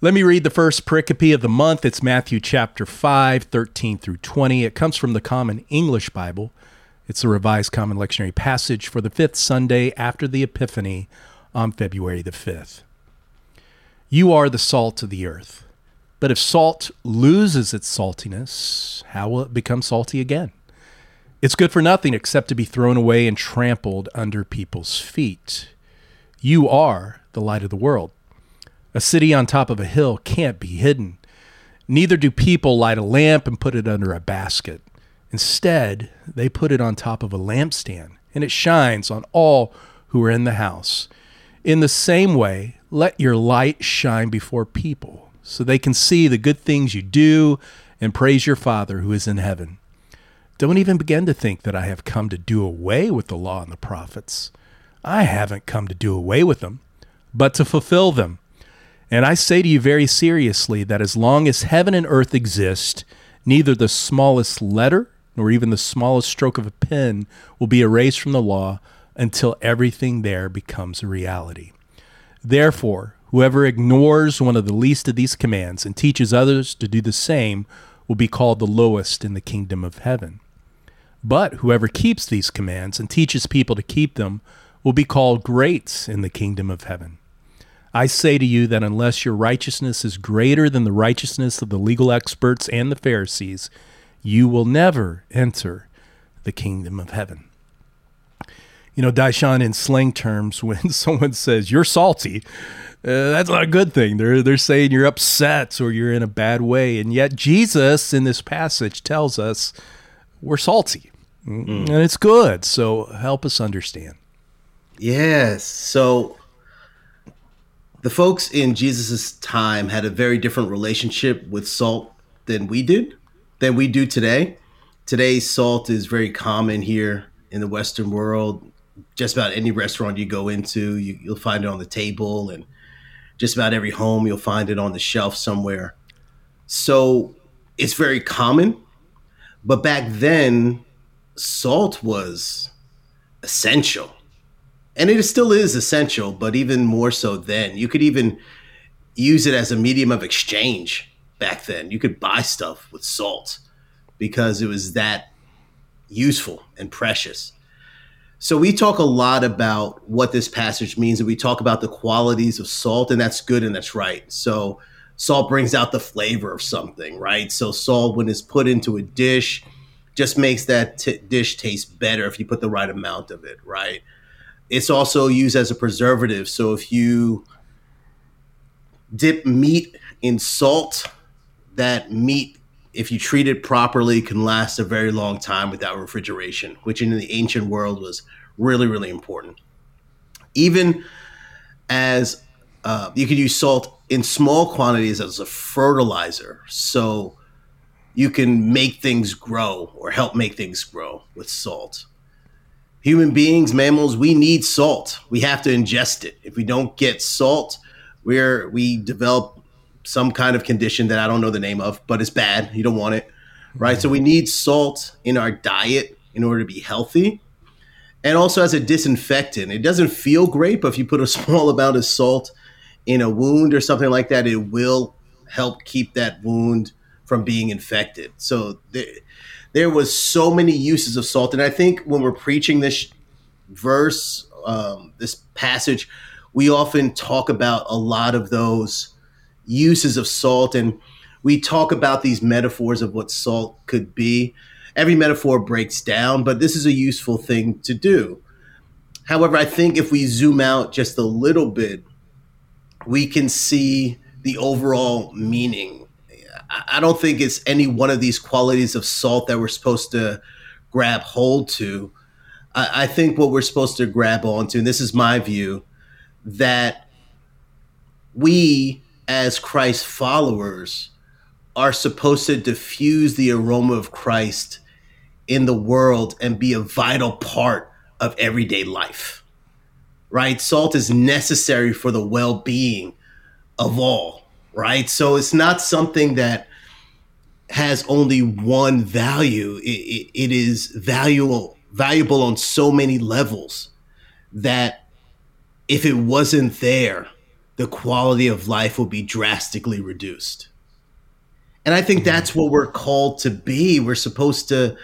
Let me read the first pericope of the month. It's Matthew chapter 5, 13 through 20. It comes from the Common English Bible. It's the Revised Common Lectionary passage for the fifth Sunday after the Epiphany on February the 5th. You are the salt of the earth. But if salt loses its saltiness, how will it become salty again? It's good for nothing except to be thrown away and trampled under people's feet. You are the light of the world. A city on top of a hill can't be hidden. Neither do people light a lamp and put it under a basket. Instead, they put it on top of a lampstand, and it shines on all who are in the house. In the same way, let your light shine before people, so they can see the good things you do and praise your Father who is in heaven. Don't even begin to think that I have come to do away with the law and the prophets. I haven't come to do away with them, but to fulfill them. And I say to you very seriously that as long as heaven and earth exist, neither the smallest letter nor even the smallest stroke of a pen will be erased from the law until everything there becomes a reality. Therefore, whoever ignores one of the least of these commands and teaches others to do the same will be called the lowest in the kingdom of heaven. But whoever keeps these commands and teaches people to keep them will be called great in the kingdom of heaven. I say to you that unless your righteousness is greater than the righteousness of the legal experts and the Pharisees, you will never enter the kingdom of heaven. You know, Daishan, in slang terms, when someone says you're salty, that's not a good thing. They're saying you're upset or you're in a bad way. And yet Jesus in this passage tells us we're salty and it's good. So help us understand. Yes. So the folks in Jesus' time had a very different relationship with salt than we do today. Today, salt is very common here in the Western world. Just about any restaurant you go into, you'll find it on the table, and just about every home, you'll find it on the shelf somewhere. So it's very common. But back then, salt was essential. And it still is essential, but even more so then. You could even use it as a medium of exchange back then. You could buy stuff with salt because it was that useful and precious. So we talk a lot about what this passage means, and we talk about the qualities of salt, and that's good and that's right. So salt brings out the flavor of something, right? So salt, when it's put into a dish, just makes that dish taste better if you put the right amount of it, right? It's also used as a preservative. So if you dip meat in salt, that meat, if you treat it properly, can last a very long time without refrigeration, which in the ancient world was really, really important. Even as you could use salt in small quantities as a fertilizer. So you can make things grow or help make things grow with salt. Human beings, mammals, we need salt. We have to ingest it. If we don't get salt, we develop some kind of condition that I don't know the name of, but it's bad. You don't want it, right? So we need salt in our diet in order to be healthy. And also as a disinfectant. It doesn't feel great, but if you put a small amount of salt in a wound or something like that, it will help keep that wound from being infected. So there was so many uses of salt. And I think when we're preaching this verse, this passage, we often talk about a lot of those uses of salt. And we talk about these metaphors of what salt could be. Every metaphor breaks down, but this is a useful thing to do. However, I think if we zoom out just a little bit, we can see the overall meaning. I don't think it's any one of these qualities of salt that we're supposed to grab hold to. I think what we're supposed to grab onto, and this is my view, that we as Christ followers are supposed to diffuse the aroma of Christ in the world and be a vital part of everyday life, right? Salt is necessary for the well-being of all, right? So it's not something that has only one value. It is valuable on so many levels that if it wasn't there, the quality of life will be drastically reduced. And I think that's what we're called to be. We're supposed to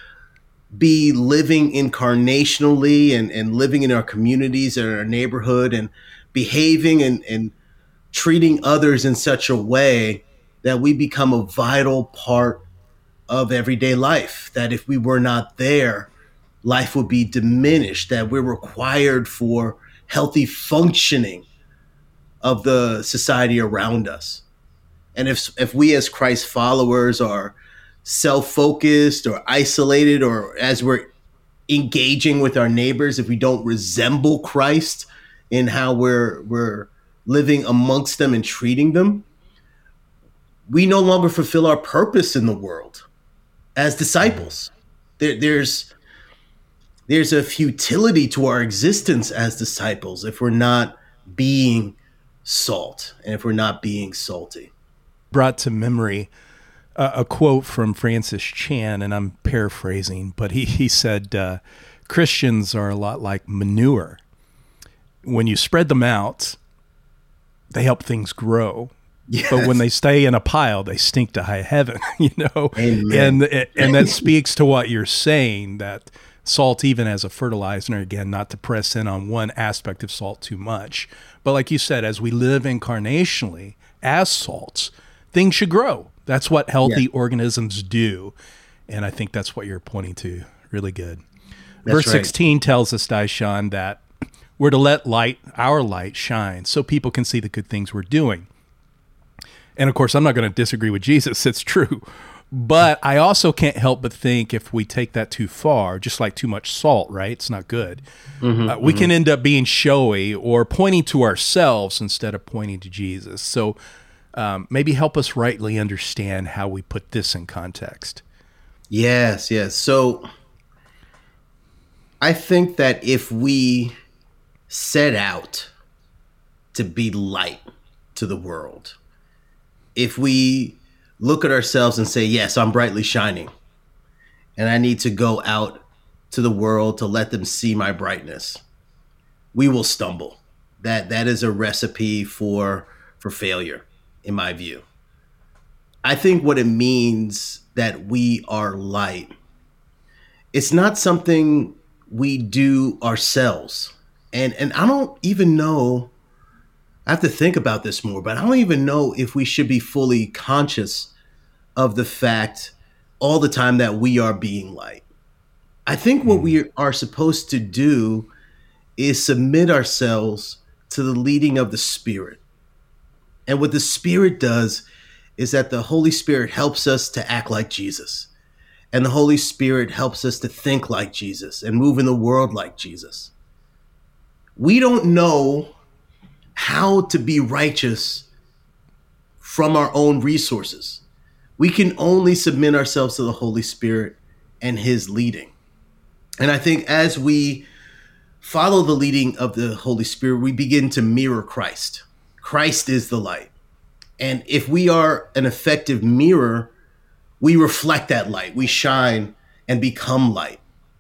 be living incarnationally and living in our communities and our neighborhood and behaving and treating others in such a way that we become a vital part of everyday life. That if we were not there, life would be diminished, that we're required for healthy functioning of the society around us. And if we as Christ followers are self-focused or isolated, or as we're engaging with our neighbors, if we don't resemble Christ in how we're living amongst them and treating them, we no longer fulfill our purpose in the world as disciples. There's a futility to our existence as disciples if we're not being salt and if we're not being salty. Brought to memory a quote from Francis Chan, and I'm paraphrasing, but he said, Christians are a lot like manure. When you spread them out, they help things grow. Yes. But when they stay in a pile, they stink to high heaven, you know? Amen. And that speaks to what you're saying, that salt, even as a fertilizer, again, not to press in on one aspect of salt too much, but like you said, as we live incarnationally as salts, things should grow. That's what healthy organisms do. And I think that's what you're pointing to. Really good. Verse 16 tells us, Daishan, that we're to let our light shine so people can see the good things we're doing. And of course, I'm not going to disagree with Jesus. It's true. But I also can't help but think if we take that too far, just like too much salt, right? It's not good. We can end up being showy or pointing to ourselves instead of pointing to Jesus. So maybe help us rightly understand how we put this in context. Yes. So I think that if we set out to be light to the world, if we look at ourselves and say, yes, I'm brightly shining, and I need to go out to the world to let them see my brightness, we will stumble. That is a recipe for failure, in my view. I think what it means that we are light, it's not something we do ourselves. And I don't even know, I have to think about this more, but I don't even know if we should be fully conscious of the fact all the time that we are being light. I think what we are supposed to do is submit ourselves to the leading of the Spirit. And what the Spirit does is that the Holy Spirit helps us to act like Jesus. And the Holy Spirit helps us to think like Jesus and move in the world like Jesus. We don't know how to be righteous from our own resources. We can only submit ourselves to the Holy Spirit and his leading. And I think as we follow the leading of the Holy Spirit, we begin to mirror Christ. Christ is the light. And if we are an effective mirror, we reflect that light. We shine and become light.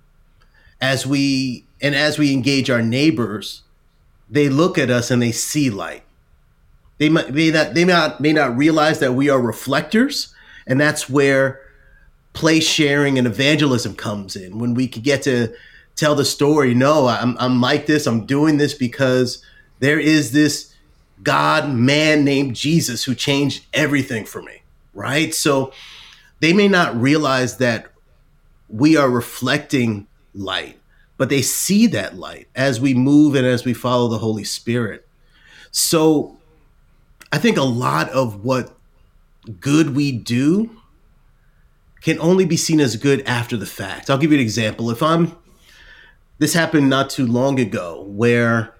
As we engage our neighbors, they look at us and they see light. They may not realize that we are reflectors, and that's where place sharing and evangelism comes in. When we can get to tell the story, no, I'm like this, I'm doing this because there is this God man named Jesus who changed everything for me, right? So they may not realize that we are reflecting light, but they see that light as we move and as we follow the Holy Spirit. So I think a lot of what good we do can only be seen as good after the fact. I'll give you an example. This happened not too long ago where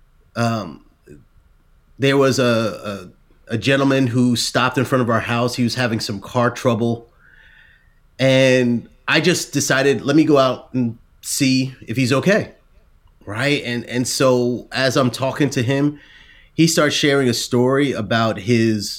there was a gentleman who stopped in front of our house. He was having some car trouble. And I just decided, let me go out and see if he's okay. Right. And so as I'm talking to him, he starts sharing a story about his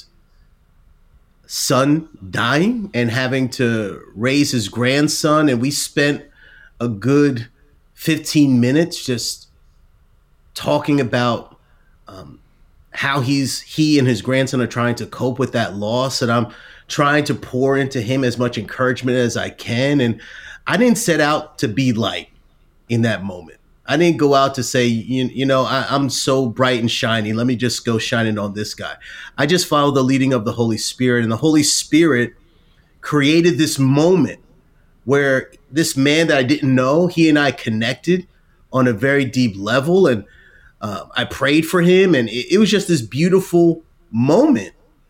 son dying and having to raise his grandson. And we spent a good 15 minutes just talking about how he and his grandson are trying to cope with that loss, and I'm trying to pour into him as much encouragement as I can. And I didn't set out to be light in that moment. I didn't go out to say, I'm so bright and shiny. Let me just go shining on this guy. I just followed the leading of the Holy Spirit, and the Holy Spirit created this moment where this man that I didn't know, he and I connected on a very deep level. And I prayed for him, and it was just this beautiful moment.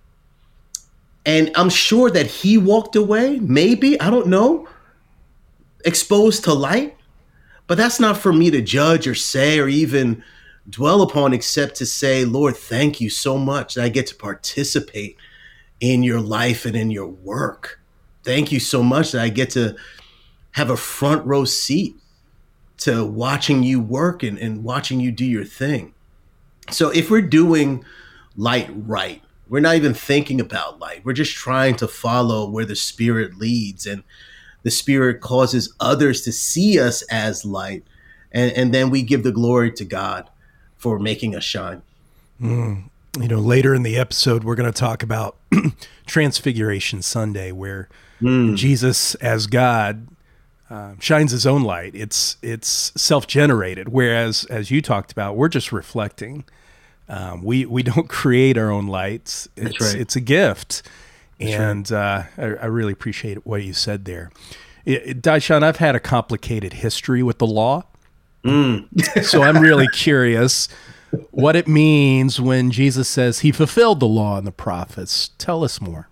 And I'm sure that he walked away, maybe, I don't know, exposed to light. But that's not for me to judge or say or even dwell upon, except to say, Lord, thank you so much that I get to participate in your life and in your work. Thank you so much that I get to have a front row seat to watching you work and watching you do your thing. So if we're doing light right, we're not even thinking about light. We're just trying to follow where the Spirit leads, and the Spirit causes others to see us as light. And then we give the glory to God for making us shine. Later in the episode, we're going to talk about Transfiguration Sunday, where Jesus as God shines his own light. It's self-generated, whereas, as you talked about, we're just reflecting. We don't create our own lights. That's right. It's a gift. That's and I really appreciate what you said there. Daishan, I've had a complicated history with the law. So I'm really curious what it means when Jesus says he fulfilled the law and the prophets. Tell us more.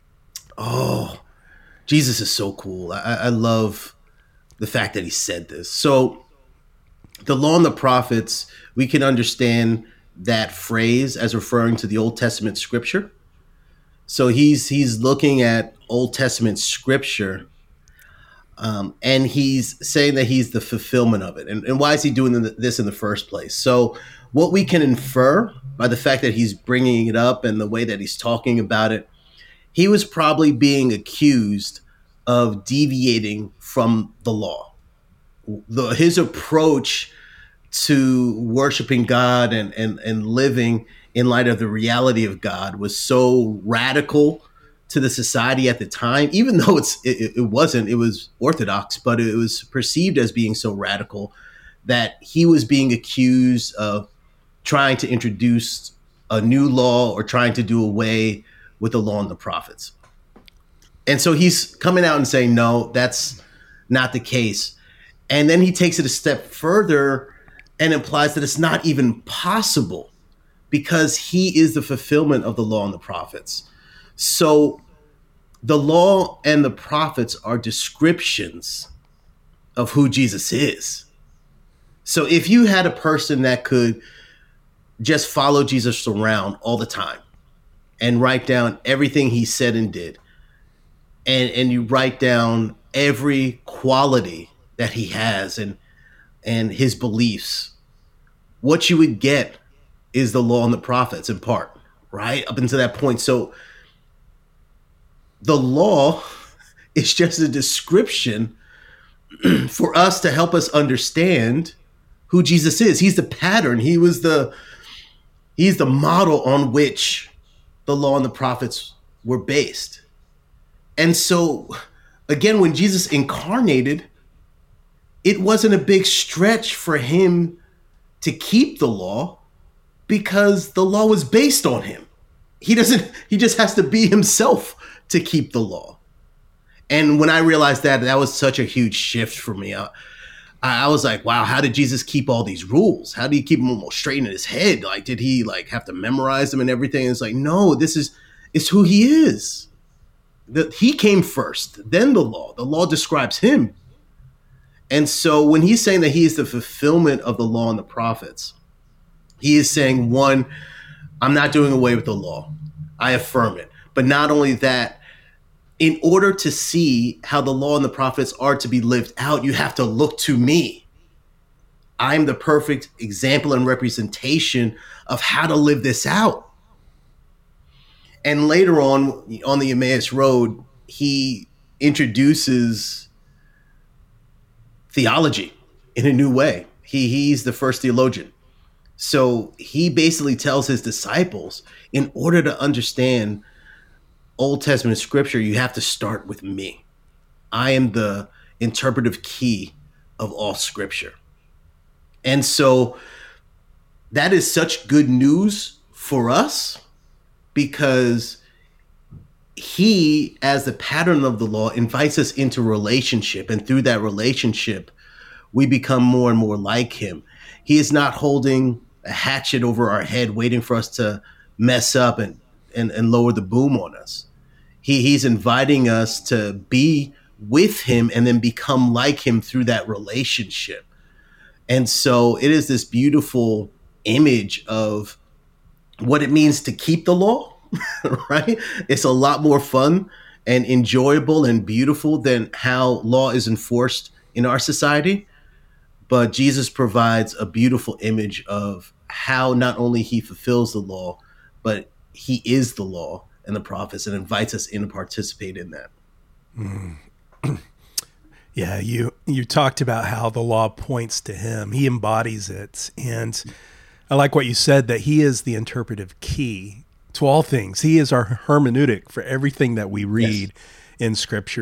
Oh, Jesus is so cool. I love the fact that he said this. So the law and the prophets, we can understand that phrase as referring to the Old Testament scripture. So he's looking at Old Testament scripture, and he's saying that he's the fulfillment of it. And why is he doing this in the first place? So what we can infer by the fact that he's bringing it up and the way that he's talking about it, he was probably being accused of deviating from the law. His approach to worshiping God and living in light of the reality of God was so radical to the society at the time, even though it was orthodox, but it was perceived as being so radical that he was being accused of trying to introduce a new law or trying to do away with the law and the prophets. And so he's coming out and saying, no, that's not the case. And then he takes it a step further and implies that it's not even possible because he is the fulfillment of the law and the prophets. So the law and the prophets are descriptions of who Jesus is. So if you had a person that could just follow Jesus around all the time and write down everything he said and did, and you write down every quality that he has and his beliefs, what you would get is the law and the prophets in part, right? Up until that point. So the law is just a description for us to help us understand who Jesus is. He's the pattern. He's the model on which the law and the prophets were based. And so, again, when Jesus incarnated, it wasn't a big stretch for him to keep the law because the law was based on him. He just has to be himself to keep the law. And when I realized that was such a huge shift for me. I was like, wow, how did Jesus keep all these rules? How did he keep them almost straight in his head? Like, did he have to memorize them and everything? And it's like, no, it's who he is. He came first, then the law. The law describes him. And so when he's saying that he is the fulfillment of the law and the prophets, he is saying, one, I'm not doing away with the law. I affirm it. But not only that, in order to see how the law and the prophets are to be lived out, you have to look to me. I'm the perfect example and representation of how to live this out. And later on the Emmaus Road, he introduces theology in a new way. He's the first theologian. So he basically tells his disciples, in order to understand Old Testament scripture, you have to start with me. I am the interpretive key of all scripture. And so that is such good news for us, because he, as the pattern of the law, invites us into relationship. And through that relationship, we become more and more like him. He is not holding a hatchet over our head, waiting for us to mess up and lower the boom on us. He's inviting us to be with him and then become like him through that relationship. And so it is this beautiful image of what it means to keep the law, right? It's a lot more fun and enjoyable and beautiful than how law is enforced in our society. But Jesus provides a beautiful image of how not only he fulfills the law, but he is the law and the prophets, and invites us in to participate in that. Yeah, you talked about how the law points to him. He embodies it. And I like what you said, that he is the interpretive key to all things. He is our hermeneutic for everything that we read in Scripture.